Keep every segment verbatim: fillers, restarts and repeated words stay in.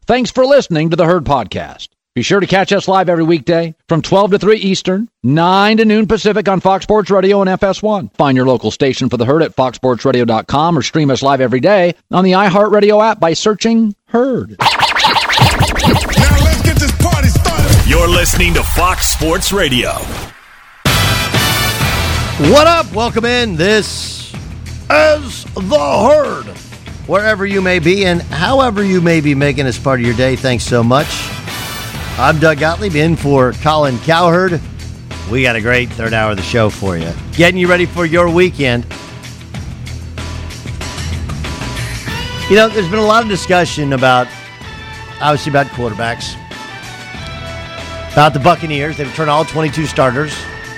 Thanks for listening to the Herd Podcast. Be sure to catch us live every weekday from twelve to three Eastern, nine to noon Pacific on Fox Sports Radio and F S one. Find your local station for the Herd at fox sports radio dot com or stream us live every day on the iHeartRadio app by searching Herd. Now let's get this party started. You're listening to Fox Sports Radio. What up? Welcome in. This is the Herd. Wherever you may be and however you may be making this part of your day, thanks so much. I'm Doug Gottlieb in for Colin Cowherd. We got a great third hour of the show for you. Getting you ready for your weekend. You know, there's been a lot of discussion about, obviously, about quarterbacks. About the Buccaneers. They've returned all twenty-two starters.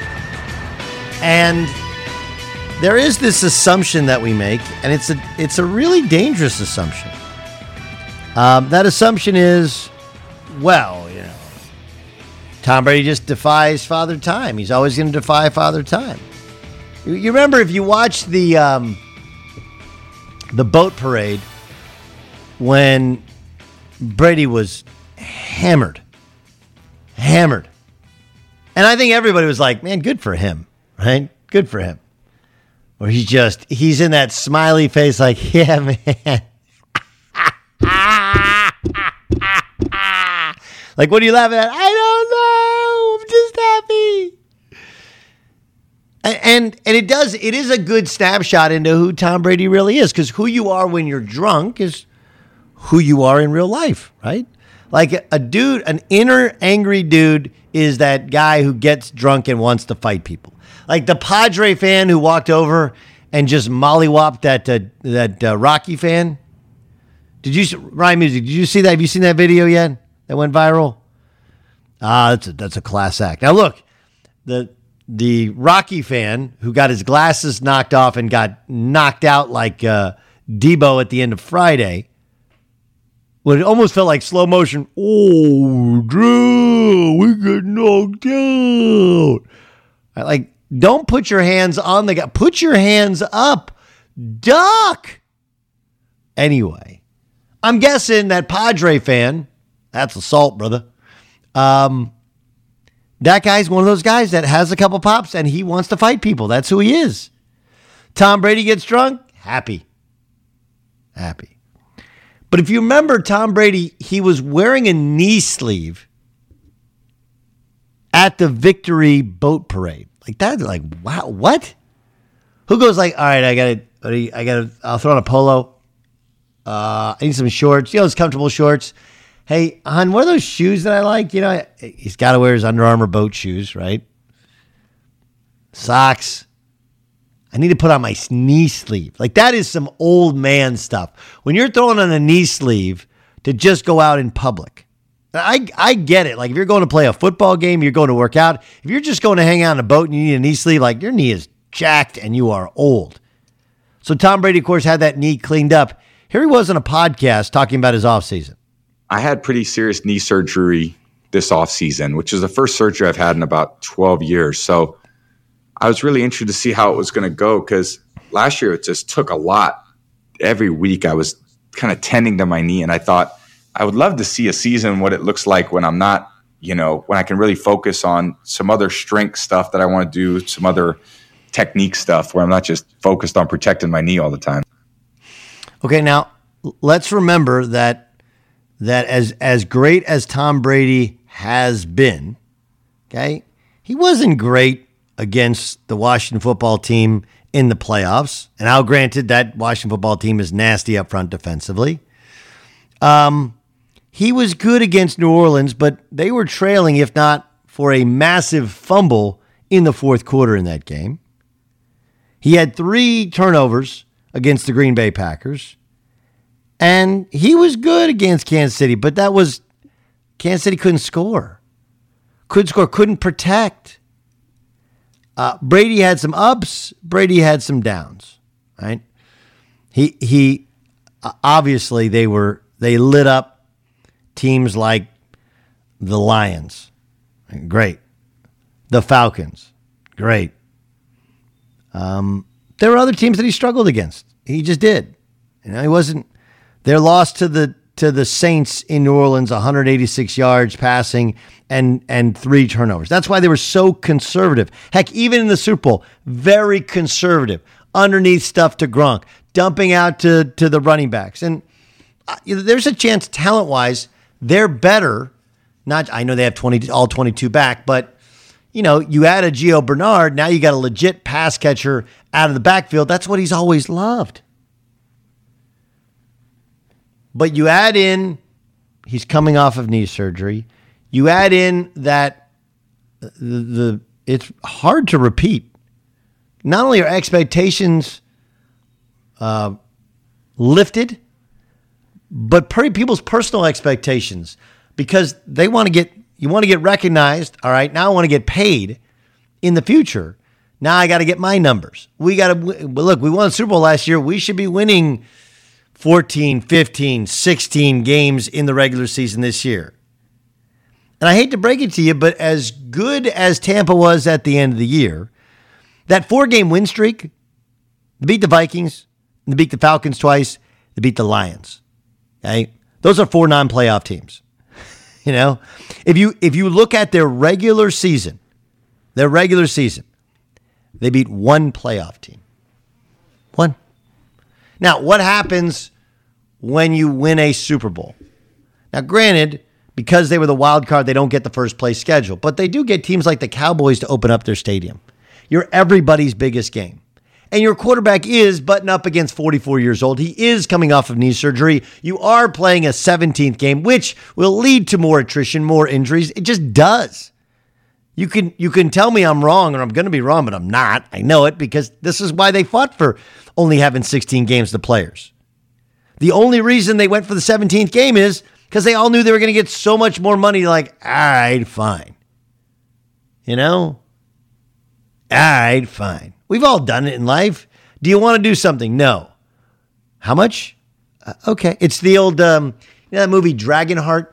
And there is this assumption that we make, and it's a, it's a really dangerous assumption. Um, that assumption is, well, you know, Tom Brady just defies Father Time. He's always going to defy Father Time. You, you remember if you watched the um, the boat parade when Brady was hammered, hammered, and I think everybody was like, "Man, good for him, right? Good for him." Or he's just he's in that smiley face, like, "Yeah, man." Like, what are you laughing at? I don't know. I'm just happy. And, and and it does, it is a good snapshot into who Tom Brady really is, because who you are when you're drunk is who you are in real life, right? Like a, a dude, an inner angry dude is that guy who gets drunk and wants to fight people. Like the Padre fan who walked over and just mollywopped that uh, that uh, Rocky fan. Did you, Ryan Music, did you see that? Have you seen that video yet? That went viral? Ah, that's a, that's a class act. Now look, the the Rocky fan who got his glasses knocked off and got knocked out like uh, Debo at the end of Friday, well, it almost felt like slow motion. Oh, Drew, we got knocked out. Like, don't put your hands on the guy. Put your hands up. Duck. Anyway, I'm guessing that Padre fan, that's assault, brother. Um, that guy's one of those guys that has a couple pops and he wants to fight people. That's who he is. Tom Brady gets drunk, happy. Happy. But if you remember Tom Brady, he was wearing a knee sleeve at the victory boat parade. Like that, like, wow, what? Who goes like, all right, I got to, I got to, I'll throw on a polo. Uh, I need some shorts, you know, those comfortable shorts. Hey, hon, what are those shoes that I like? You know, he's got to wear his Under Armour boat shoes, right? Socks. I need to put on my knee sleeve. Like, that is some old man stuff. When you're throwing on a knee sleeve to just go out in public. I I get it. Like, if you're going to play a football game, you're going to work out. If you're just going to hang out on a boat and you need a knee sleeve, like, your knee is jacked and you are old. So Tom Brady, of course, had that knee cleaned up. Here he was on a podcast talking about his offseason. I had pretty serious knee surgery this offseason, which is the first surgery I've had in about twelve years. So I was really interested to see how it was going to go, because last year it just took a lot. Every week I was kind of tending to my knee, and I thought I would love to see a season what it looks like when I'm not, you know, when I can really focus on some other strength stuff that I want to do, some other technique stuff where I'm not just focused on protecting my knee all the time. Okay, now let's remember that that as as great as Tom Brady has been, okay, he wasn't great against the Washington football team in the playoffs. And I'll granted that Washington football team is nasty up front defensively. Um, he was good against New Orleans, but they were trailing, if not for a massive fumble in the fourth quarter in that game. He had three turnovers against the Green Bay Packers. And he was good against Kansas City, but that was, Kansas City couldn't score. Couldn't score, couldn't protect. Uh, Brady had some ups, Brady had some downs, right? He, he, uh, obviously they were, they lit up teams like the Lions. Great. The Falcons. Great. Um, there were other teams that he struggled against. He just did. You know, he wasn't, their loss to the to the Saints in New Orleans, one hundred eighty-six yards passing and, and three turnovers. That's why they were so conservative. Heck, even in the Super Bowl, very conservative. Underneath stuff to Gronk, dumping out to, to the running backs. And uh, there's a chance talent-wise, they're better. Not, I know they have twenty, all twenty-two back, but you know, you add a Gio Bernard, now you got a legit pass catcher out of the backfield. That's what he's always loved. But you add in, he's coming off of knee surgery. You add in that the, the it's hard to repeat. Not only are expectations uh, lifted, but per- people's personal expectations, because they want to get, you want to get recognized. All right, now I want to get paid in the future. Now I got to get my numbers. We got to, look, we won the Super Bowl last year. We should be winning fourteen, fifteen, sixteen games in the regular season this year. And I hate to break it to you, but as good as Tampa was at the end of the year, that four-game win streak, they beat the Vikings, they beat the Falcons twice, they beat the Lions. Okay? Those are four non-playoff teams. You know, if you if you look at their regular season, their regular season, they beat one playoff team. One. Now, what happens when you win a Super Bowl? Now, granted, because they were the wild card, they don't get the first place schedule, but they do get teams like the Cowboys to open up their stadium. You're everybody's biggest game. And your quarterback is butting up against forty-four years old. He is coming off of knee surgery. You are playing a seventeenth game, which will lead to more attrition, more injuries. It just does. You can you can tell me I'm wrong, or I'm going to be wrong, but I'm not. I know it, because this is why they fought for only having sixteen games, the players. The only reason they went for the seventeenth game is because they all knew they were going to get so much more money. Like, all right, fine. You know? All right, fine. We've all done it in life. Do you want to do something? No. How much? Uh, okay. It's the old, um, you know that movie Dragonheart?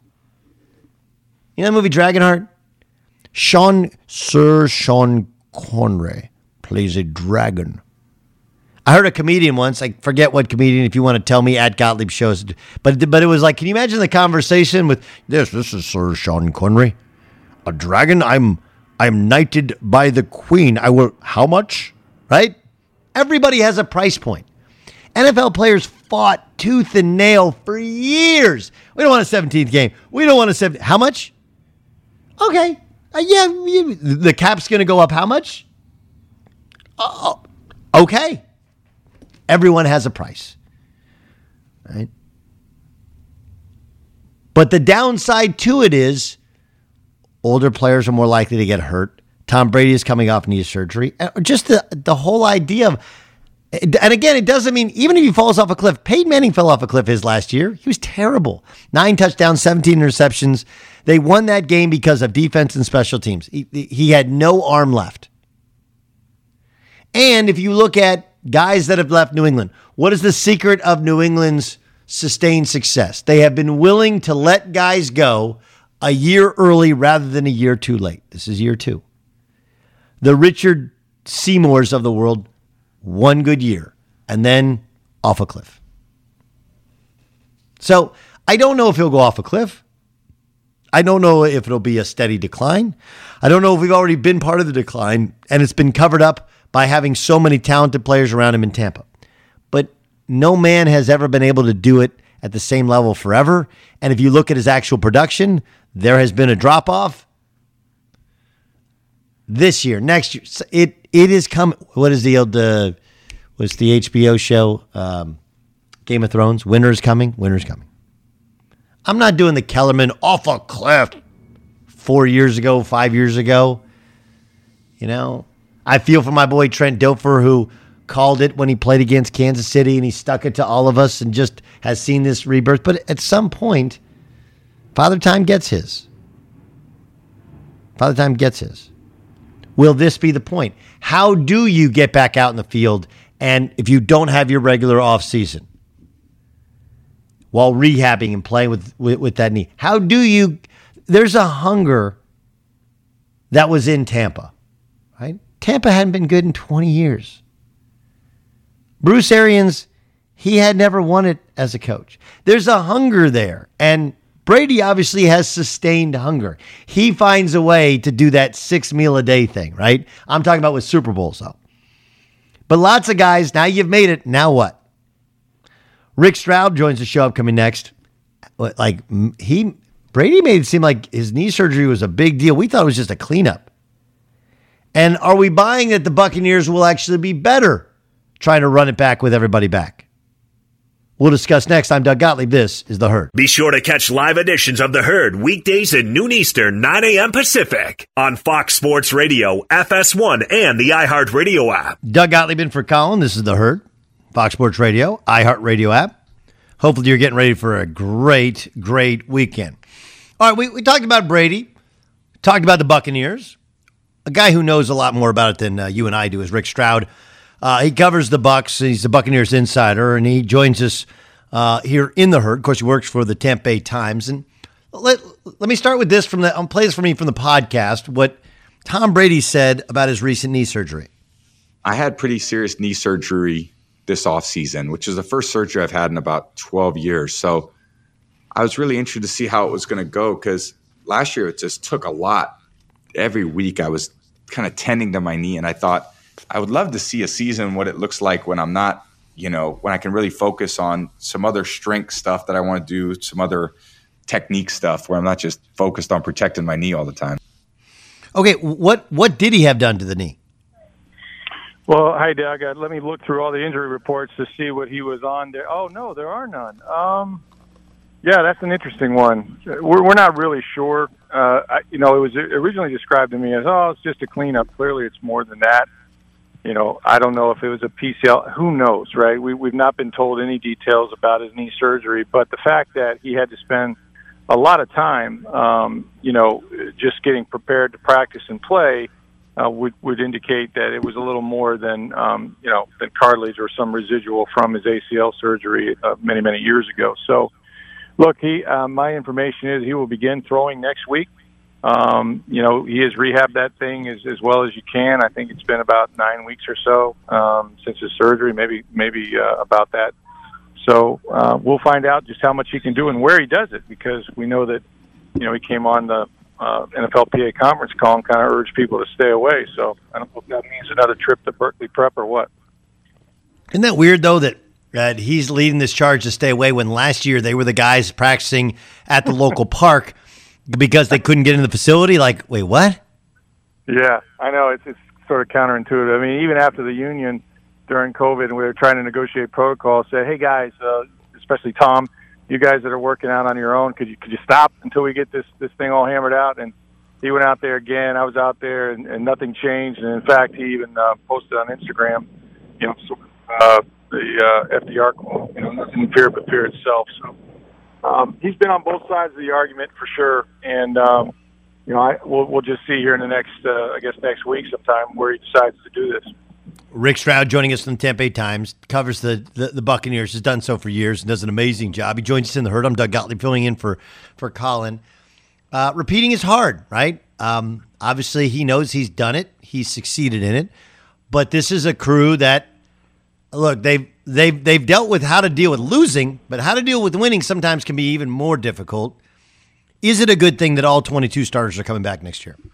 You know that movie Dragonheart? Sean, Sir Sean Connery plays a dragon. I heard a comedian once, I forget what comedian, if you want to tell me, at Gottlieb Shows, but, but it was like, can you imagine the conversation with, this, this is Sir Sean Connery. A dragon? I'm... I'm knighted by the queen. I will, how much? Right? Everybody has a price point. N F L players fought tooth and nail for years. We don't want a seventeenth game. We don't want a seventeenth. How much? Okay. Uh, yeah, yeah. The cap's going to go up how much? Uh, okay. Everyone has a price. Right? But the downside to it is, older players are more likely to get hurt. Tom Brady is coming off knee surgery. Just the, the whole idea of, and again, it doesn't mean, even if he falls off a cliff, Peyton Manning fell off a cliff his last year. He was terrible. Nine touchdowns, seventeen interceptions. They won that game because of defense and special teams. He, he had no arm left. And if you look at guys that have left New England, what is the secret of New England's sustained success? They have been willing to let guys go a year early rather than a year too late. This is year two. The Richard Seymours of the world, one good year, and then off a cliff. So I don't know if he'll go off a cliff. I don't know if it'll be a steady decline. I don't know if we've already been part of the decline, and it's been covered up by having so many talented players around him in Tampa. But no man has ever been able to do it at the same level forever. And if you look at his actual production, there has been a drop-off this year, next year. It It is coming. What is the old, uh, was the H B O show, um, Game of Thrones? Winter's coming. Winter's coming. I'm not doing the Kellerman off a cliff four years ago, five years ago. You know, I feel for my boy Trent Dilfer, who called it when he played against Kansas City, and he stuck it to all of us and just has seen this rebirth. But at some point, Father Time gets his. Father Time gets his. Will this be the point? How do you get back out in the field, and if you don't have your regular offseason while rehabbing and playing with, with, with that knee? How do you... There's a hunger that was in Tampa, right? Tampa hadn't been good in twenty years. Bruce Arians He had never won it as a coach. There's a hunger there. And Brady obviously has sustained hunger. He finds a way to do that six meal a day thing, right? I'm talking about with Super Bowls, though. But lots of guys, now you've made it. Now what? Rick Stroud joins the show upcoming next. Like, he, Brady made it seem like his knee surgery was a big deal. We thought it was just a cleanup. And are we buying that the Buccaneers will actually be better trying to run it back with everybody back? We'll discuss next. I'm Doug Gottlieb. This is The Herd. Be sure to catch live editions of The Herd weekdays at noon Eastern, nine a.m. Pacific on Fox Sports Radio, F S one, and the iHeartRadio app. Doug Gottlieb in for Colin. This is The Herd, Fox Sports Radio, iHeartRadio app. Hopefully you're getting ready for a great, great weekend. All right, we, we talked about Brady, talked about the Buccaneers. A guy who knows a lot more about it than uh, you and I do is Rick Stroud. Uh, he covers the Bucs. He's the Buccaneers insider, and he joins us uh, here in The Herd. Of course, he works for the Tampa Bay Times. And let let me start with this from the. I'll play this for me from the podcast. What Tom Brady said about his recent knee surgery. I had pretty serious knee surgery this offseason, which is the first surgery I've had in about twelve years. So I was really interested to see how it was going to go because last year it just took a lot. Every week I was kind of tending to my knee, and I thought, I would love to see a season what it looks like when I'm not, you know, when I can really focus on some other strength stuff that I want to do, some other technique stuff where I'm not just focused on protecting my knee all the time. Okay, what what did he have done to the knee? Well, hi, Doug. Uh, let me look through all the injury reports to see what he was on there. Oh, no, there are none. Um, yeah, that's an interesting one. We're, we're not really sure. Uh, I, you know, it was originally described to me as, oh, it's just a cleanup. Clearly, it's more than that. You know, I don't know if it was a P C L. Who knows, right? We, we've not been told any details about his knee surgery, but the fact that he had to spend a lot of time, um, you know, just getting prepared to practice and play uh, would, would indicate that it was a little more than, um, you know, than cartilage or some residual from his A C L surgery uh, many, many years ago. So, look, he, uh, my information is he will begin throwing next week. Um, you know, he has rehabbed that thing as, as well as you can. I think it's been about nine weeks or so um, since his surgery, maybe maybe uh, about that. So uh, we'll find out just how much he can do and where he does it, because we know that, you know, he came on the uh, N F L P A conference call and kind of urged people to stay away. So I don't know if that means another trip to Berkeley Prep or what. Isn't that weird, though, that that he's leading this charge to stay away when last year they were the guys practicing at the local park because they couldn't get in the facility? Like, wait, what? Yeah, I know. It's it's sort of counterintuitive. I mean, even after the union during COVID, and we were trying to negotiate protocols, said, hey, guys, uh, especially Tom, you guys that are working out on your own, could you could you stop until we get this, this thing all hammered out? And he went out there again. I was out there, and, and nothing changed. And, in fact, he even uh, posted on Instagram, you know, sort of, uh, the uh, F D R quote, you know, nothing fear but fear itself. So um, he's been on both sides of the argument for sure, and um, you know, I, we'll we'll just see here in the next, uh, I guess, next week sometime where he decides to do this. Rick Stroud joining us from the Tampa Bay Times, covers the, the the Buccaneers, has done so for years and does an amazing job. He joins us in the Herd. I'm Doug Gottlieb, filling in for for Colin. Uh, repeating is hard, right? Um, obviously, he knows he's done it. He's succeeded in it, but this is a crew that. Look, they've, they've, they've dealt with how to deal with losing, but how to deal with winning sometimes can be even more difficult. Is it a good thing that all twenty-two starters are coming back next year?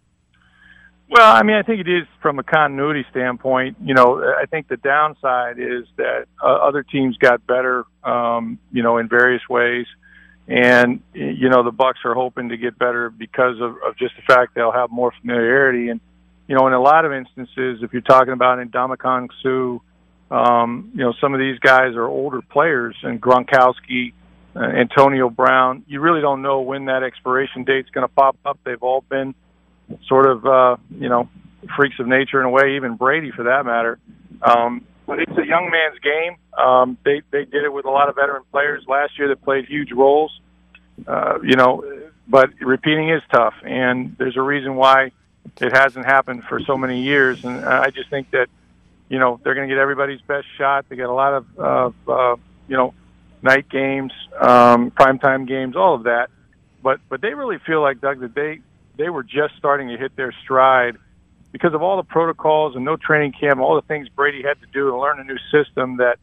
Well, I mean, I think it is from a continuity standpoint. You know, I think the downside is that uh, other teams got better, um, you know, in various ways. And, you know, the Bucs are hoping to get better because of, of just the fact they'll have more familiarity. And, you know, in a lot of instances, if you're talking about Ndamukong Suh, Um, you know, some of these guys are older players, and Gronkowski, uh, Antonio Brown. You really don't know when that expiration date's going to pop up. They've all been sort of, uh, you know, freaks of nature in a way, even Brady for that matter. Um, but it's a young man's game. Um, they, they did it with a lot of veteran players last year that played huge roles, uh, you know, but repeating is tough, and there's a reason why it hasn't happened for so many years. And I just think that, you know, they're going to get everybody's best shot. They get a lot of, uh, uh, you know, night games, um, primetime games, all of that. But but they really feel like, Doug, that they, they were just starting to hit their stride because of all the protocols and no training camp, all the things Brady had to do to learn a new system that,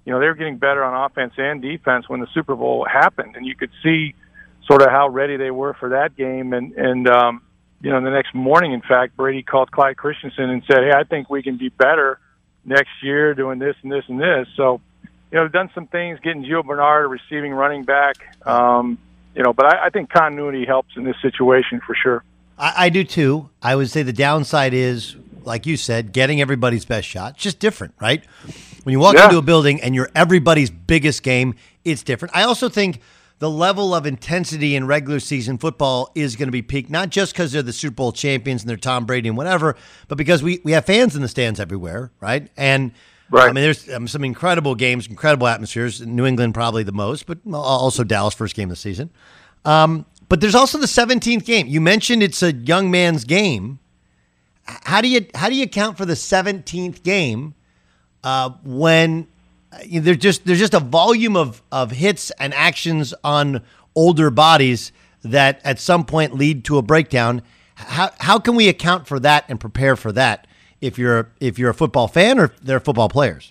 you know, they were getting better on offense and defense when the Super Bowl happened, and you could see sort of how ready they were for that game. And, and um, you know, the next morning, in fact, Brady called Clyde Christensen and said, hey, I think we can be better next year doing this and this and this. So, you know, they've done some things, getting Gio Bernard a receiving running back, um, you know, but I, I think continuity helps in this situation for sure. I, I do too. I would say the downside is, like you said, getting everybody's best shot. It's just different, right? When you walk yeah. into a building and you're everybody's biggest game, it's different. I also think the level of intensity in regular season football is going to be peaked, not just because they're the Super Bowl champions and they're Tom Brady and whatever, but because we, we have fans in the stands everywhere, right? And right. I mean, there's um, some incredible games, incredible atmospheres. New England probably the most, but also Dallas, first game of the season. Um, but there's also the seventeenth game. You mentioned it's a young man's game. How do you how do you account for the seventeenth game uh, when you know, there's just there's just a volume of of hits and actions on older bodies that at some point lead to a breakdown? How how can we account for that and prepare for that if you're if you're a football fan or if they're football players?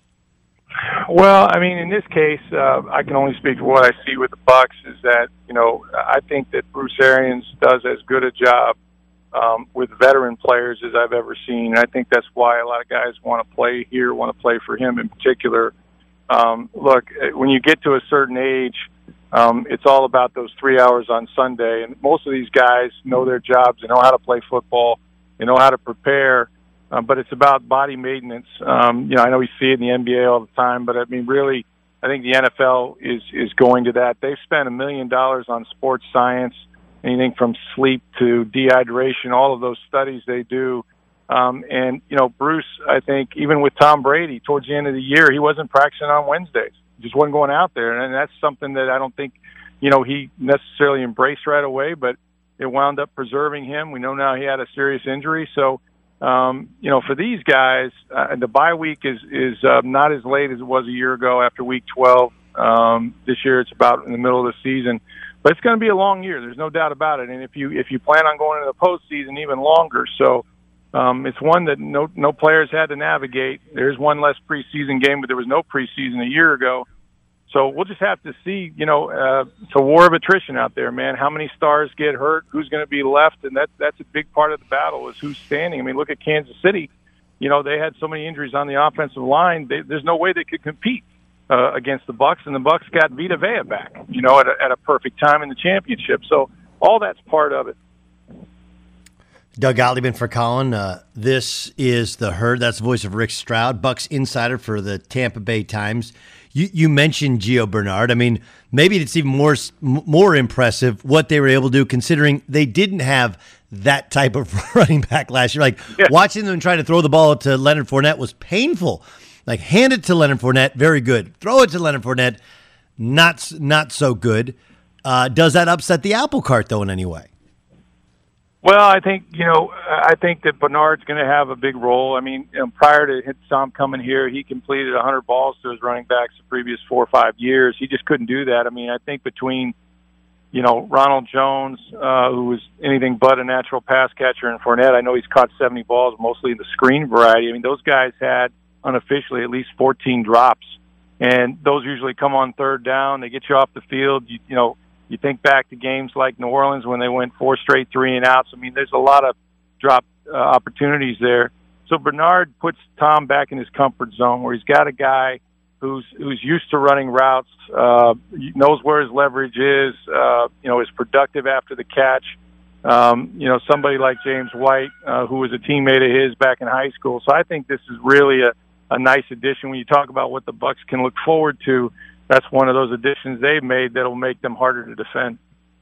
Well, I mean, in this case, uh, I can only speak for what I see with the Bucs. Is that you know I think that Bruce Arians does as good a job Um, with veteran players as I've ever seen. And I think that's why a lot of guys want to play here, want to play for him in particular. Um, look, when you get to a certain age, um, it's all about those three hours on Sunday. And most of these guys know their jobs. They know how to play football. They know how to prepare. Uh, but it's about body maintenance. Um, you know, I know we see it in the N B A all the time, but I mean, really, I think the N F L is, is going to that. They've spent a million dollars on sports science, anything from sleep to dehydration, all of those studies they do. Um, and, you know, Bruce, I think, even with Tom Brady, towards the end of the year, he wasn't practicing on Wednesdays. He just wasn't going out there. And that's something that I don't think, you know, he necessarily embraced right away, but it wound up preserving him. We know now he had a serious injury. So, um, you know, for these guys, uh, the bye week is, is uh, not as late as it was a year ago after week twelve. Um, this year it's about in the middle of the season. But it's going to be a long year. There's no doubt about it. And if you if you plan on going into the postseason, even longer. So um, it's one that no no players had to navigate. There's one less preseason game, but there was no preseason a year ago. So we'll just have to see. You know, uh, it's a war of attrition out there, man. How many stars get hurt? Who's going to be left? And that that's a big part of the battle is who's standing. I mean, look at Kansas City. You know, they had so many injuries on the offensive line. They, there's no way they could compete Uh, against the Bucs, and the Bucs got Vita Vea back, you know, at a, at a perfect time in the championship. So all that's part of it. Doug Gottlieb for Colin. Uh, this is the Herd. That's the voice of Rick Stroud, Bucs insider for the Tampa Bay Times. You, you mentioned Gio Bernard. I mean, maybe it's even more more impressive what they were able to do, considering they didn't have that type of running back last year. Like yeah. watching them try to throw the ball to Leonard Fournette was painful. Like, hand it to Leonard Fournette, very good. Throw it to Leonard Fournette, not not so good. Uh, does that upset the apple cart, though, in any way? Well, I think, you know, I think that Bernard's going to have a big role. I mean, you know, prior to Tom coming here, he completed one hundred balls to his running backs the previous four or five years. He just couldn't do that. I mean, I think between, you know, Ronald Jones, uh, who was anything but a natural pass catcher, and Fournette, I know he's caught seventy balls, mostly in the screen variety. I mean, those guys had unofficially at least fourteen drops, and those usually come on third down. They get you off the field. You, you know, you think back to games like New Orleans when they went four straight three and outs. I mean, there's a lot of drop uh, opportunities there. So Bernard puts Tom back in his comfort zone where he's got a guy who's who's used to running routes, uh, knows where his leverage is, uh, you know, is productive after the catch. Um, you know, somebody like James White, uh, who was a teammate of his back in high school. So I think this is really a a nice addition. When you talk about what the Bucs can look forward to, that's one of those additions they've made that'll make them harder to defend.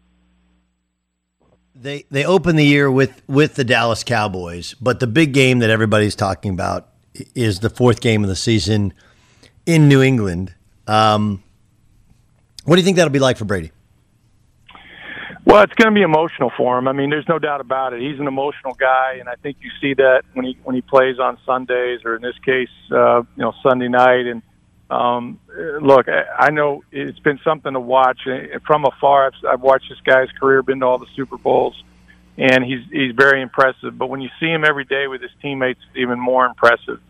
They they open the year with, with the Dallas Cowboys, but the big game that everybody's talking about is the fourth game of the season in New England. Um, what do you think that'll be like for Brady? Well, it's going to be emotional for him. I mean, there's no doubt about it. He's an emotional guy, and I think you see that when he when he plays on Sundays, or in this case, uh, you know, Sunday night. And um, look, I, I know it's been something to watch from afar. I've, I've watched this guy's career, been to all the Super Bowls, and he's he's very impressive. But when you see him every day with his teammates, it's even more impressive.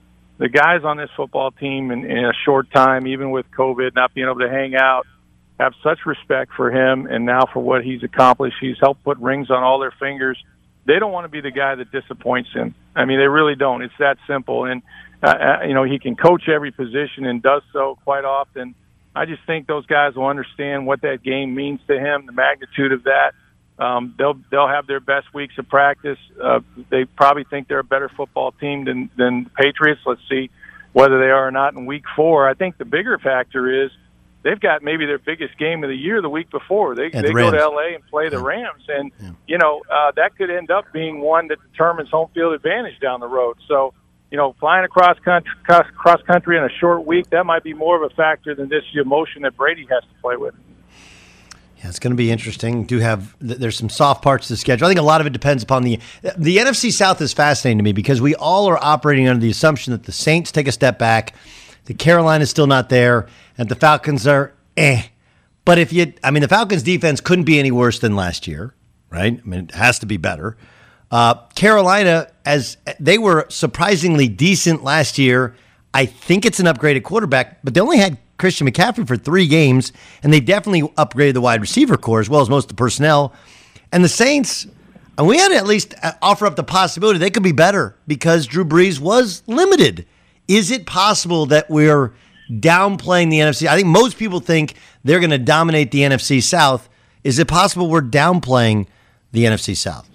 the guys on this football team in, in a short time, even with COVID, not being able to hang out, have such respect for him and now for what he's accomplished. He's helped put rings on all their fingers. They don't want to be the guy that disappoints him. I mean, they really don't. It's that simple. And, uh, you know, he can coach every position and does so quite often. I just think those guys will understand what that game means to him, the magnitude of that. Um, they'll they'll have their best weeks of practice. Uh, they probably think they're a better football team than, than the Patriots. Let's see whether they are or not in week four. I think the bigger factor is they've got maybe their biggest game of the year the week before. They, they go to L A and play the yeah. Rams. And, yeah. you know, uh, that could end up being one that determines home field advantage down the road. So, you know, flying across country, cross, cross country in a short week, that might be more of a factor than this emotion that Brady has to play with. Yeah, it's going to be interesting. Do have there's some soft parts to the schedule. I think a lot of it depends upon the the N F C South is fascinating to me because we all are operating under the assumption that the Saints take a step back, the Carolina's still not there, and the Falcons are eh. But if you, I mean, the Falcons' defense couldn't be any worse than last year, right? I mean, it has to be better. Uh, Carolina, as they were surprisingly decent last year, I think it's an upgraded quarterback, but they only had Christian McCaffrey for three games, and they definitely upgraded the wide receiver core as well as most of the personnel. And the Saints, and we had to at least offer up the possibility they could be better because Drew Brees was limited. Is it possible that we're downplaying the N F C? I think most people think they're going to dominate the N F C South. Is it possible we're downplaying the N F C South?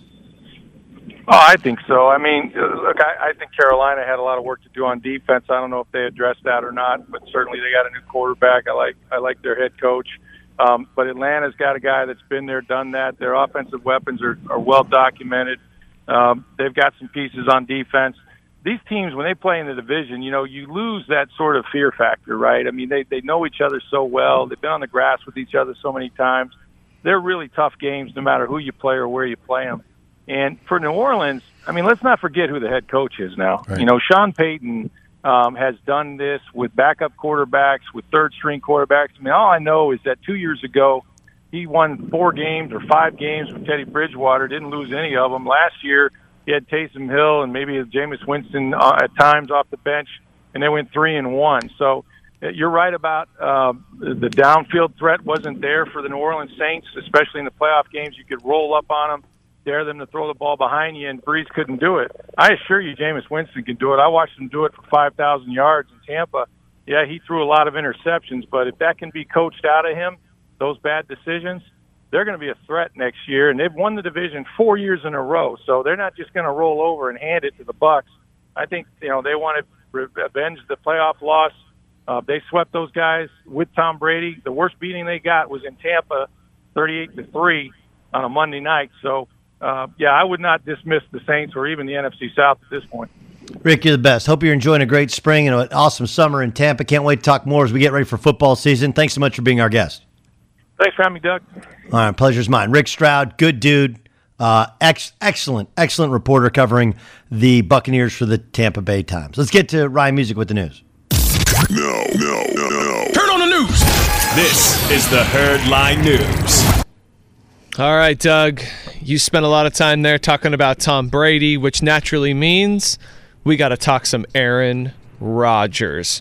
Oh, I think so. I mean, look, I, I think Carolina had a lot of work to do on defense. I don't know if they addressed that or not, but certainly they got a new quarterback. I like I like their head coach. Um, but Atlanta's got a guy that's been there, done that. Their offensive weapons are, are well documented. Um, they've got some pieces on defense. These teams, when they play in the division, you know, you lose that sort of fear factor, right? I mean, they, they know each other so well. They've been on the grass with each other so many times. They're really tough games no matter who you play or where you play them. And for New Orleans, I mean, let's not forget who the head coach is now. Right. You know, Sean Payton um, has done this with backup quarterbacks, with third-string quarterbacks. I mean, all I know is that two years ago, he won four games or five games with Teddy Bridgewater, didn't lose any of them. Last year, he had Taysom Hill and maybe Jameis Winston uh, at times off the bench, and they went three and one. So uh, you're right about uh, the downfield threat wasn't there for the New Orleans Saints, especially in the playoff games. You could roll up on them, dare them to throw the ball behind you, and Brees couldn't do it. I assure you Jameis Winston can do it. I watched him do it for five thousand yards in Tampa. Yeah, he threw a lot of interceptions, but if that can be coached out of him, those bad decisions, they're going to be a threat next year, and they've won the division four years in a row, so they're not just going to roll over and hand it to the Bucs. I think, you know, they want to avenge the playoff loss. Uh, they swept those guys with Tom Brady. The worst beating they got was in Tampa, thirty-eight to three on a Monday night. So, uh, yeah, I would not dismiss the Saints or even the N F C South at this point. Rick, you're the best. Hope you're enjoying a great spring and an awesome summer in Tampa. Can't wait to talk more as we get ready for football season. Thanks so much for being our guest. Thanks for having me, Doug. All right, pleasure's mine. Rick Stroud, good dude. Uh, ex- excellent, excellent reporter covering the Buccaneers for the Tampa Bay Times. Let's get to Ryan Music with the news. No, no, no, no. Turn on the news. This is the Herd Line News. All right, Doug, you spent a lot of time there talking about Tom Brady, which naturally means we got to talk some Aaron Rodgers.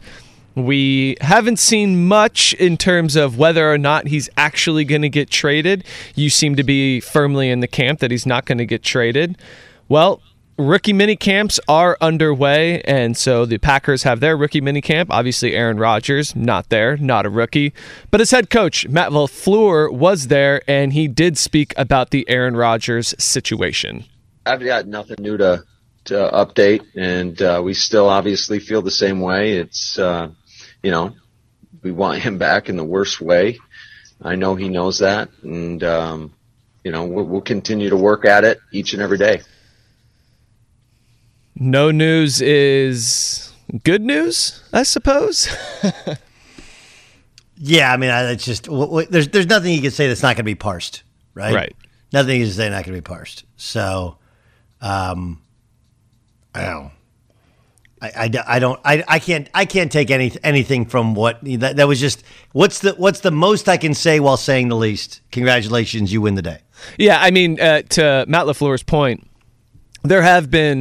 We haven't seen much in terms of whether or not he's actually going to get traded. You seem to be firmly in the camp that he's not going to get traded. Well, rookie mini camps are underway, and so the Packers have their rookie mini camp. Obviously, Aaron Rodgers, not there, not a rookie. But his head coach, Matt LaFleur, was there, and he did speak about the Aaron Rodgers situation. I've got nothing new to, to update, and uh, we still obviously feel the same way. It's, uh, you know, we want him back in the worst way. I know he knows that, and, um, you know, we'll, we'll continue to work at it each and every day. No news is good news, I suppose. Yeah, I mean, it's just w- w- there's there's nothing you can say that's not going to be parsed, right? Right. Nothing you can say not going to be parsed. So, um, I don't know. I, I, I don't I, I can't I can't take any anything from what that, that was just what's the what's the most I can say while saying the least. Congratulations, you win the day. Yeah, I mean, uh, to Matt LaFleur's point, there have been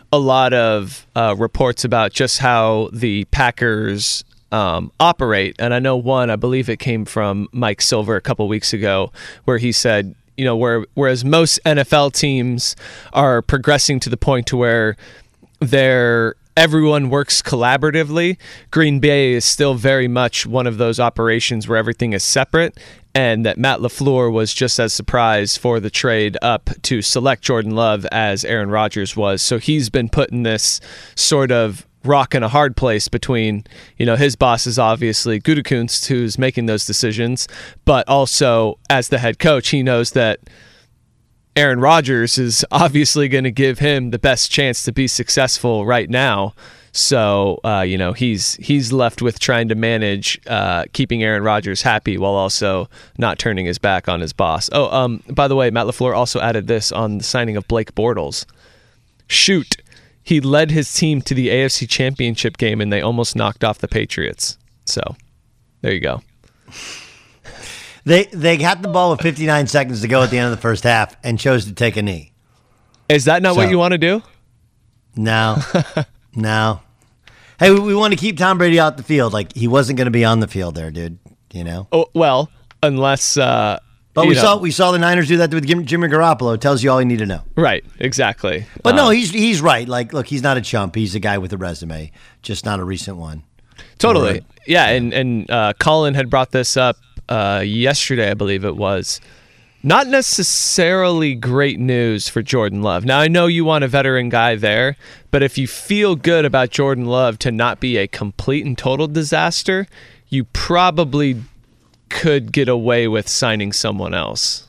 a lot of uh, reports about just how the Packers um, operate. And I know one, I believe it came from Mike Silver a couple weeks ago, where he said, you know, where whereas most N F L teams are progressing to the point to where they're everyone works collaboratively, Green Bay is still very much one of those operations where everything is separate, and that Matt LaFleur was just as surprised for the trade up to select Jordan Love as Aaron Rodgers was. So he's been put in this sort of rock and a hard place between, you know, his boss is obviously Gutekunst, who's making those decisions, but also as the head coach, he knows that Aaron Rodgers is obviously going to give him the best chance to be successful right now. So, uh, you know, he's he's left with trying to manage uh, keeping Aaron Rodgers happy while also not turning his back on his boss. Oh, um, by the way, Matt LaFleur also added this on the signing of Blake Bortles. Shoot, he led his team to the A F C Championship game and they almost knocked off the Patriots. So, there you go. They they got the ball with fifty-nine seconds to go at the end of the first half and chose to take a knee. Is that not So- what you want to do? No, no. Hey, we, we want to keep Tom Brady out the field. Like, he wasn't going to be on the field there, dude. You know? Oh, well, unless... Uh, But you we know. saw we saw the Niners do that with Jim- Jimmy Garoppolo. It tells you all you need to know. Right, exactly. But no, Uh, he's he's right. Like, look, he's not a chump. He's a guy with a resume, just not a recent one. Totally. Right. Yeah, and, and uh, Colin had brought this up uh, yesterday, I believe it was. Not necessarily great news for Jordan Love. Now, I know you want a veteran guy there, but if you feel good about Jordan Love to not be a complete and total disaster, you probably could get away with signing someone else.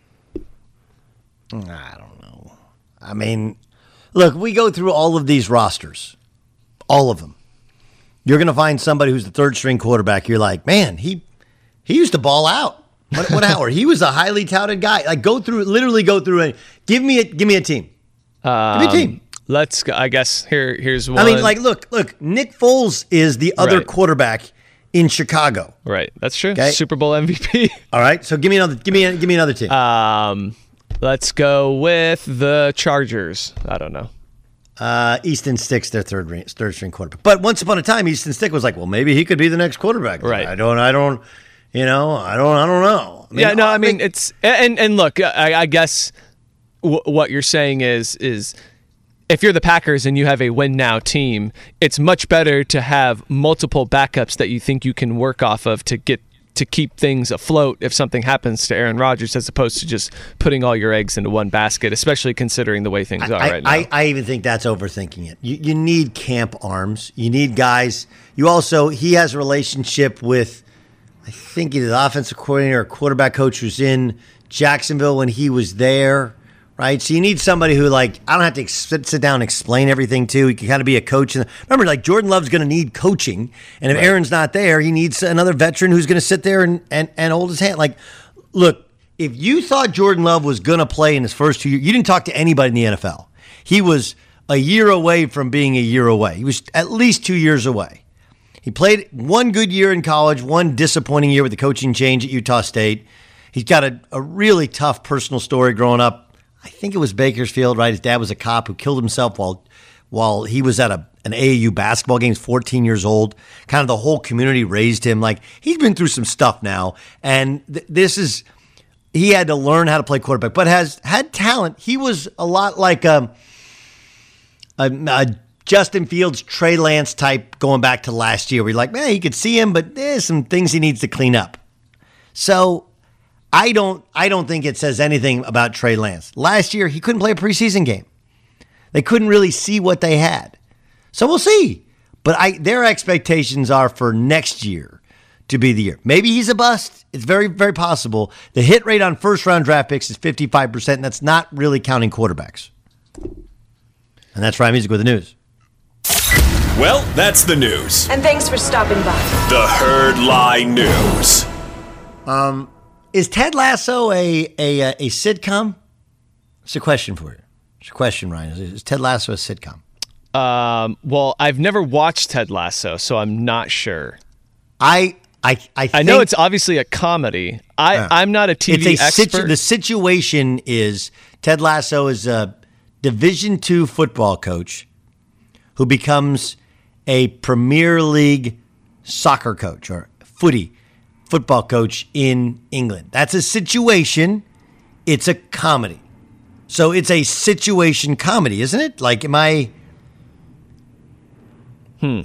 I don't know. I mean, look, we go through all of these rosters, all of them. You're going to find somebody who's the third string quarterback. You're like, man, he he used to ball out. What, what Howard? He was a highly touted guy. Like, go through, literally go through and give me a give me a team. Um, give me a team. Let's go. I guess here here's one. I mean, like, look, look. Nick Foles is the other Right. quarterback in Chicago. Right, that's true. Okay. Super Bowl M V P. All right, so give me another. Give me give me another team. Um, let's go with the Chargers. I don't know. Uh, Easton Stick's their third ring, third string quarterback. But once upon a time, Easton Stick was like, well, maybe he could be the next quarterback. Right. I don't. I don't. You know. I don't. I don't know. I mean, yeah, no, I mean think- it's and and look, I, I guess w- what you're saying is is if you're the Packers and you have a win now team, it's much better to have multiple backups that you think you can work off of to get to keep things afloat if something happens to Aaron Rodgers, as opposed to just putting all your eggs into one basket, especially considering the way things are I, right now. I, I even think that's overthinking it. You, you need camp arms. You need guys. You also, he has a relationship with, I think he's the offensive coordinator or quarterback coach who's in Jacksonville when he was there, right? So you need somebody who, like, I don't have to ex- sit, sit down and explain everything to. He can kind of be a coach. And remember, like, Jordan Love's going to need coaching. And if Right. Aaron's not there, he needs another veteran who's going to sit there and, and, and hold his hand. Like, look, if you thought Jordan Love was going to play in his first two years, you didn't talk to anybody in the N F L. He was a year away from being a year away. He was at least two years away. He played one good year in college, one disappointing year with the coaching change at Utah State. He's got a, a really tough personal story growing up. I think it was Bakersfield, right? His dad was a cop who killed himself while while he was at a an A A U basketball game. He's fourteen years old. Kind of the whole community raised him. Like, he's been through some stuff now. And th- this is, he had to learn how to play quarterback, but has had talent. He was a lot like a, a, a Justin Fields, Trey Lance type going back to last year. Where you're like, man, you could see him, but there's some things he needs to clean up. So I don't I don't think it says anything about Trey Lance. Last year, he couldn't play a preseason game. They couldn't really see what they had. So we'll see. But I their expectations are for next year to be the year. Maybe he's a bust. It's very, very possible. The hit rate on first-round draft picks is fifty-five percent, and that's not really counting quarterbacks. And that's Ryan Music with the news. Well, that's the news. And thanks for stopping by. The Herd Lie News. Um, is Ted Lasso a a a sitcom? It's a question for you. It's a question, Ryan. Is, is Ted Lasso a sitcom? Um, well, I've never watched Ted Lasso, so I'm not sure. I I I, think I know it's obviously a comedy. I, Uh, I'm not a T V it's a expert. situ- the situation is Ted Lasso is a Division two football coach who becomes a Premier League soccer coach or footy, football coach in England. That's a situation. It's a comedy. So it's a situation comedy, isn't it? Like, am I... Hmm.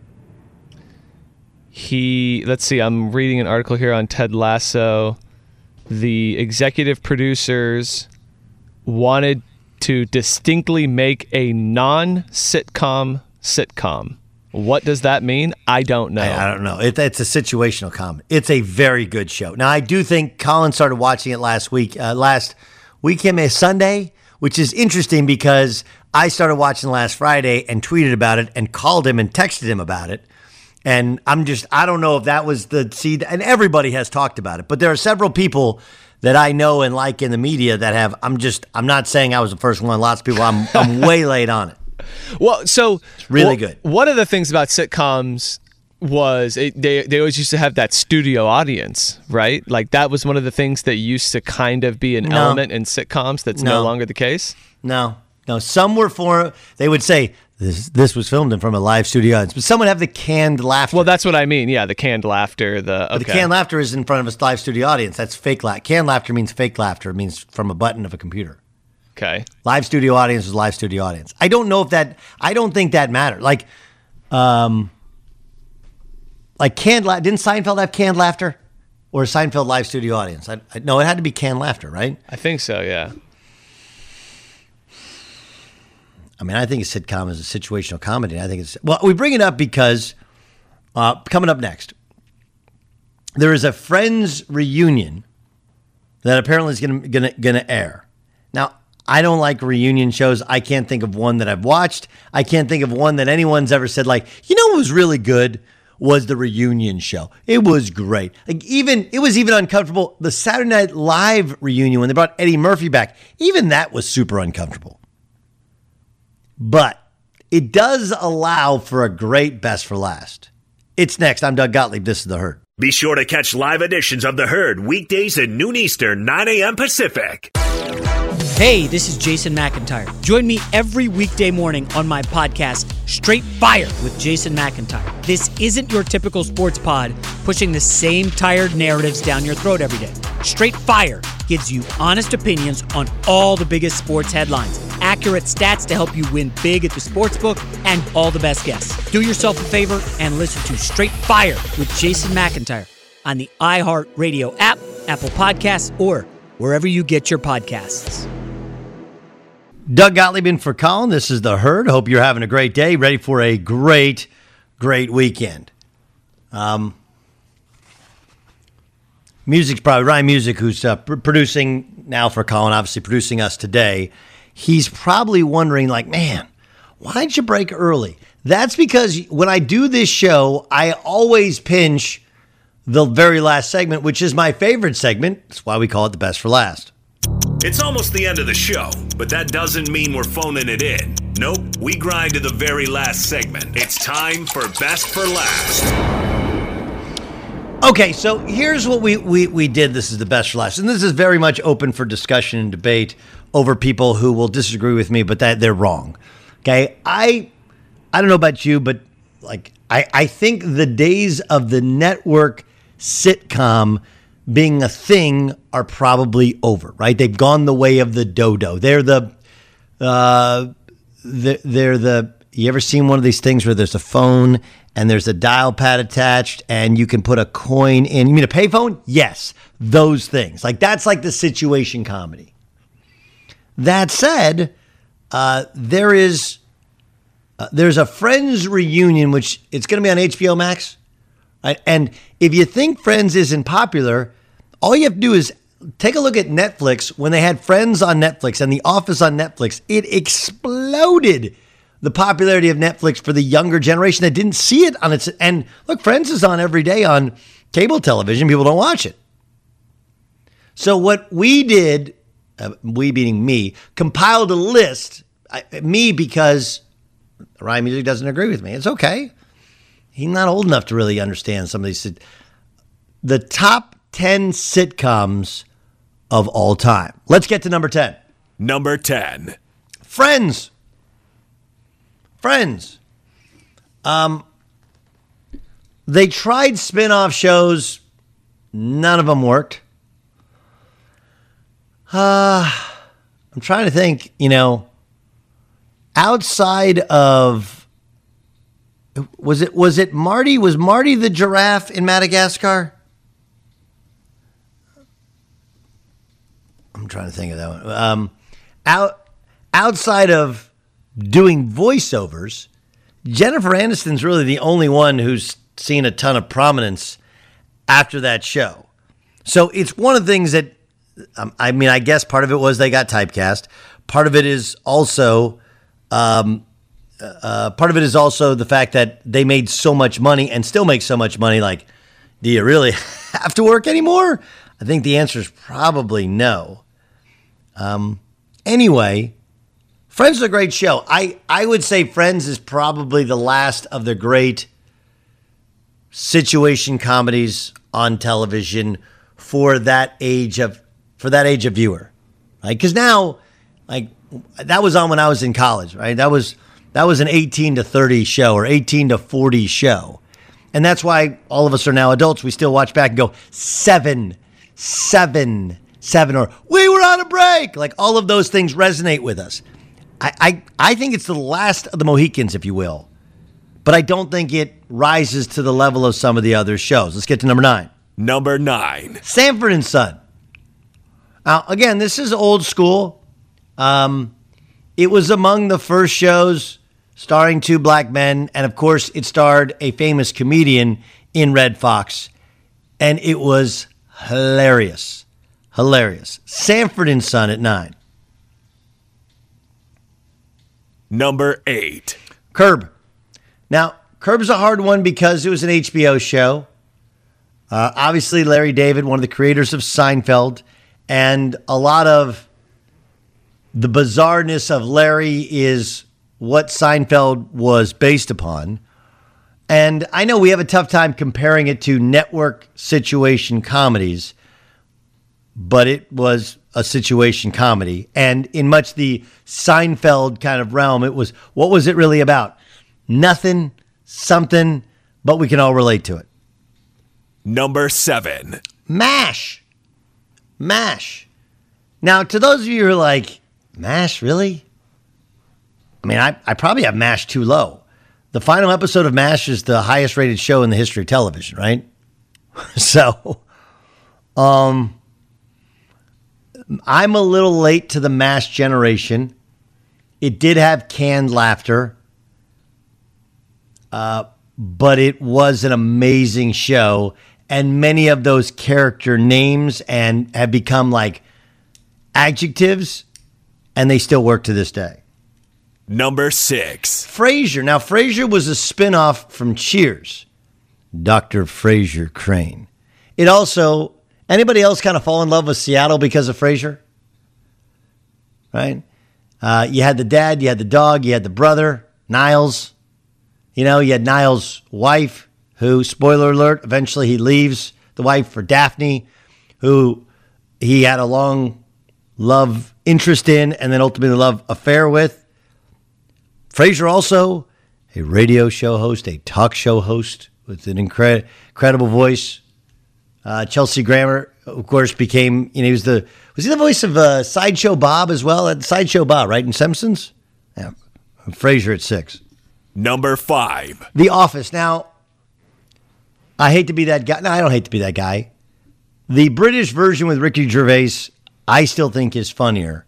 He, let's see, I'm reading an article here on Ted Lasso. The executive producers wanted to distinctly make a non-sitcom sitcom. What does that mean? I don't know. I, I don't know. It, it's a situational comedy. It's a very good show. Now, I do think Colin started watching it last week, uh, last weekend, a Sunday, which is interesting because I started watching last Friday and tweeted about it and called him and texted him about it. And I'm just, I don't know if that was the seed, and everybody has talked about it, but there are several people that I know and like in the media that have, I'm just, I'm not saying I was the first one. Lots of people, I'm, I'm way late on it. Well, so it's really well, good. One of the things about sitcoms was it, they they always used to have that studio audience, right? Like that was one of the things that used to kind of be an no. element in sitcoms that's no. no longer the case. No, no. Some were for, they would say, This this was filmed in front of a live studio audience, but some would have the canned laughter. Well, that's what I mean. Yeah, the canned laughter. The okay. But the canned laughter is in front of a live studio audience. That's fake laughter. Canned laughter means fake laughter. It means from a button of a computer. Okay. Live studio audience is live studio audience. I don't know if that. I don't think that mattered. Like, um, like canned laughter. Didn't Seinfeld have canned laughter, or Seinfeld live studio audience? I, I, no, it had to be canned laughter, right? I think so. Yeah. I mean, I think a sitcom is a situational comedy. I think it's, well, we bring it up because uh, coming up next, there is a Friends reunion that apparently is going to going to going to air. Now, I don't like reunion shows. I can't think of one that I've watched. I can't think of one that anyone's ever said, like, you know what was really good was the reunion show. It was great. Like, even it was even uncomfortable. The Saturday Night Live reunion when they brought Eddie Murphy back, even that was super uncomfortable. But it does allow for a great best for last. It's next. I'm Doug Gottlieb. This is The Herd. Be sure to catch live editions of The Herd weekdays at noon Eastern, nine a.m. Pacific. Hey, this is Jason McIntyre. Join me every weekday morning on my podcast, Straight Fire with Jason McIntyre. This isn't your typical sports pod pushing the same tired narratives down your throat every day. Straight Fire gives you honest opinions on all the biggest sports headlines, accurate stats to help you win big at the sportsbook, and all the best guests. Do yourself a favor and listen to Straight Fire with Jason McIntyre on the iHeartRadio app, Apple Podcasts, or wherever you get your podcasts. Doug Gottlieb in for Colin. This is The Herd. Hope you're having a great day. Ready for a great, great weekend. Um, music's probably Ryan Music, who's uh, pr- producing now for Colin, obviously producing us today. He's probably wondering, like, man, why'd you break early? That's because when I do this show, I always pinch the very last segment, which is my favorite segment. That's why we call it the best for last. It's almost the end of the show, but that doesn't mean we're phoning it in. Nope, we grind to the very last segment. It's time for Best for Last. Okay, so here's what we, we, we did. This is the best for last. And this is very much open for discussion and debate over people who will disagree with me, but that they're wrong. Okay, I I don't know about you, but like I, I think the days of the network sitcom being a thing are probably over, right? They've gone the way of the dodo. They're the, uh, they're, they're the, you ever seen one of these things where there's a phone and there's a dial pad attached and you can put a coin in? You mean a payphone? Yes, those things. Like that's like the situation comedy. That said, uh, there is, uh, there's a Friends reunion, which it's going to be on H B O Max. Right? And if you think Friends isn't popular, all you have to do is take a look at Netflix. When they had Friends on Netflix and The Office on Netflix, it exploded the popularity of Netflix for the younger generation that didn't see it on its. And look, Friends is on every day on cable television. People don't watch it. So what we did, uh, we meaning me, compiled a list. I, me because Ryan Music doesn't agree with me. It's okay. He's not old enough to really understand some of these. The top ten sitcoms of all time. Let's get to number ten. Number ten. Friends. Friends. Um, they tried spin-off shows. None of them worked. Uh, I'm trying to think, you know, outside of, was it, was it Marty? Was Marty the giraffe in Madagascar? I'm trying to think of that one. Um, out, outside of doing voiceovers, Jennifer Aniston's really the only one who's seen a ton of prominence after that show. So it's one of the things that, um, I mean, I guess part of it was they got typecast. Part of it is also, um, uh, part of it is also the fact that they made so much money and still make so much money. Like, do you really have to work anymore? I think the answer is probably no. Um, anyway, Friends is a great show. I, I would say Friends is probably the last of the great situation comedies on television for that age of for that age of viewer, right? Because now, like, that was on when I was in college, right? That was that was an eighteen to thirty show or eighteen to forty show, and that's why all of us are now adults. We still watch back and go seven, seven, seven, or we were on a break. Like, all of those things resonate with us. I, I, I think it's the last of the Mohicans, if you will. But I don't think it rises to the level of some of the other shows. Let's get to number nine. Number nine. Sanford and Son. Now, again, this is old school. Um, it was among the first shows starring two black men. And, of course, it starred a famous comedian in Red Fox. And it was hilarious. Hilarious. Sanford and Son at nine. Number eight. Curb. Now, Curb's a hard one because it was an H B O show. Uh, obviously, Larry David, one of the creators of Seinfeld, and a lot of the bizarreness of Larry is what Seinfeld was based upon. And I know we have a tough time comparing it to network situation comedies, but it was a situation comedy. And in much the Seinfeld kind of realm, it was, what was it really about? Nothing, something, but we can all relate to it. Number seven. MASH. MASH. Now, to those of you who are like, MASH, really? I mean, I, I probably have MASH too low. The final episode of MASH is the highest rated show in the history of television, right? So, um, I'm a little late to the MASH generation. It did have canned laughter. Uh, but it was an amazing show, and many of those character names and have become like adjectives, and they still work to this day. Number six. Frasier. Now, Frasier was a spinoff from Cheers. Doctor Frasier Crane. It also, anybody else kind of fall in love with Seattle because of Frasier? Right? Uh, you had the dad, you had the dog, you had the brother, Niles. You know, you had Niles' wife, who, spoiler alert, eventually he leaves the wife for Daphne, who he had a long love interest in and then ultimately love affair with. Frasier also, a radio show host, a talk show host with an incre- incredible voice. Uh, Chelsea Grammer, of course, became, you know, he was the, was he the voice of uh, Sideshow Bob as well? At Sideshow Bob, right, in Simpsons? Yeah, Frasier at six. Number five. The Office. Now, I hate to be that guy. No, I don't hate to be that guy. The British version with Ricky Gervais, I still think is funnier.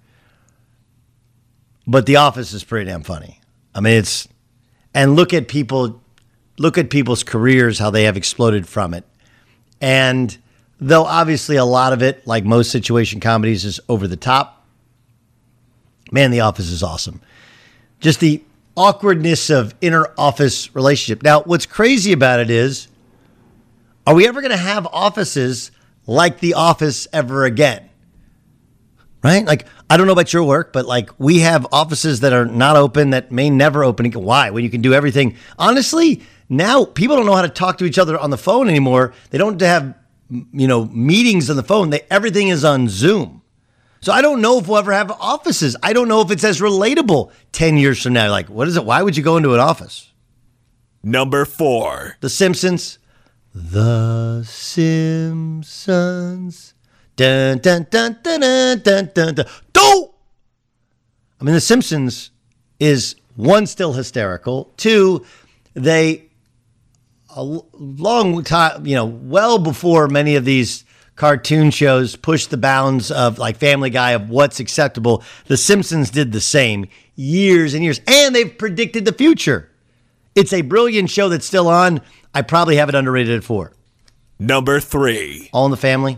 But The Office is pretty damn funny. I mean, it's, and look at people, look at people's careers, how they have exploded from it. And though obviously a lot of it, like most situation comedies, is over the top, man, The Office is awesome. Just the awkwardness of inner office relationship. Now, what's crazy about it is, are we ever going to have offices like The Office ever again? Right? Like, I don't know about your work, but like we have offices that are not open, that may never open. Why? When you can do everything. Honestly, now people don't know how to talk to each other on the phone anymore. They don't have, you know, meetings on the phone. They, everything is on Zoom. So I don't know if we'll ever have offices. I don't know if it's as relatable ten years from now. Like, what is it? Why would you go into an office? Number four. The Simpsons. The Simpsons. Dun, dun, dun, dun, dun, dun, dun, dun. Do! I mean, The Simpsons is, one, still hysterical. Two, they, a long time, you know, well before many of these cartoon shows pushed the bounds of, like, Family Guy, of what's acceptable, The Simpsons did the same years and years. And they've predicted the future. It's a brilliant show that's still on. I probably have it underrated at four. Number three. All in the Family.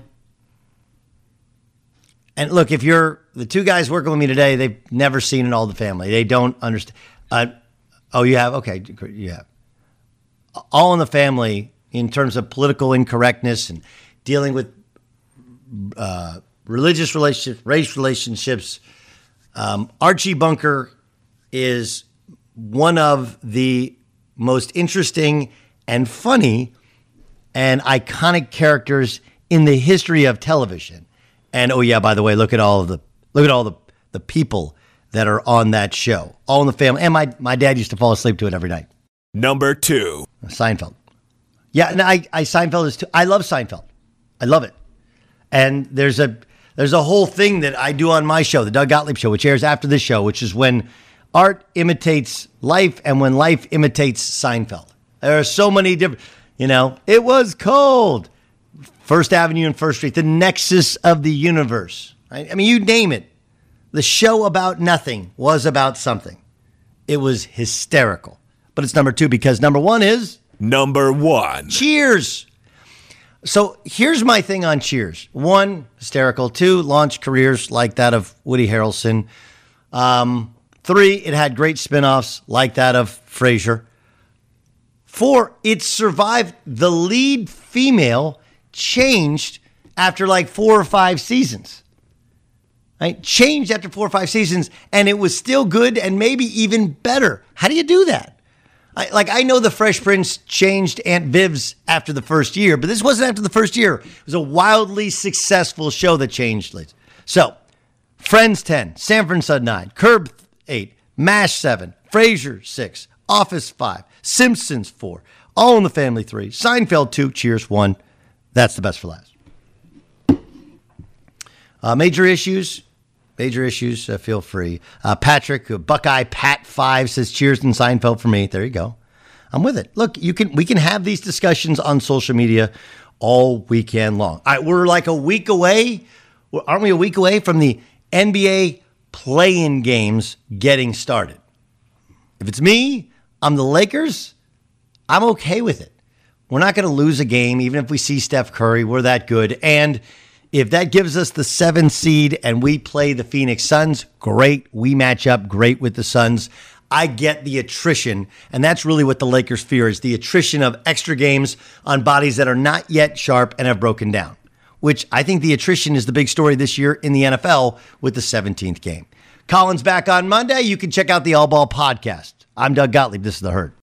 And look, if you're the two guys working with me today, they've never seen an All in the Family. They don't understand. Uh, oh, you have? Okay, you have. All in the Family, in terms of political incorrectness and dealing with uh, religious relationships, race relationships, um, Archie Bunker is one of the most interesting and funny and iconic characters in the history of television. And oh yeah, by the way, look at all of the look at all the, the people that are on that show. All in the Family. And my, my dad used to fall asleep to it every night. Number two. Seinfeld. Yeah, and I, I Seinfeld is too. I love Seinfeld. I love it. And there's a there's a whole thing that I do on my show, the Doug Gottlieb Show, which airs after this show, which is when art imitates life and when life imitates Seinfeld. There are so many different, you know, it was cold. First Avenue and First Street, the nexus of the universe. Right? I mean, you name it. The show about nothing was about something. It was hysterical. But it's number two because number one is... Number one. Cheers. So here's my thing on Cheers. One, hysterical. Two, launched careers like that of Woody Harrelson. Um, three, it had great spinoffs like that of Frasier. Four, it survived. The lead female changed after like four or five seasons. Right? Changed after four or five seasons, and it was still good and maybe even better. How do you do that? I, like, I know the Fresh Prince changed Aunt Viv's after the first year, but this wasn't after the first year. It was a wildly successful show that changed. So, Friends ten, Sanford and Son nine, Curb eight, MASH seven, Frasier six, Office five, Simpsons four, All in the Family three, Seinfeld two, Cheers one. That's the best for last. Uh, major issues. Major issues. Uh, feel free. Uh, Patrick, uh, Buckeye Pat five says Cheers and Seinfeld for me. There you go. I'm with it. Look, you can we can have these discussions on social media all weekend long. All right, we're like a week away. Aren't we a week away from the N B A play-in games getting started? If it's me, I'm the Lakers. I'm okay with it. We're not going to lose a game, even if we see Steph Curry. We're that good. And if that gives us the seven seed and we play the Phoenix Suns, great. We match up great with the Suns. I get the attrition, and that's really what the Lakers fear, is the attrition of extra games on bodies that are not yet sharp and have broken down, which I think the attrition is the big story this year in the N F L with the seventeenth game. Colin's back on Monday. You can check out the All Ball podcast. I'm Doug Gottlieb. This is The Herd.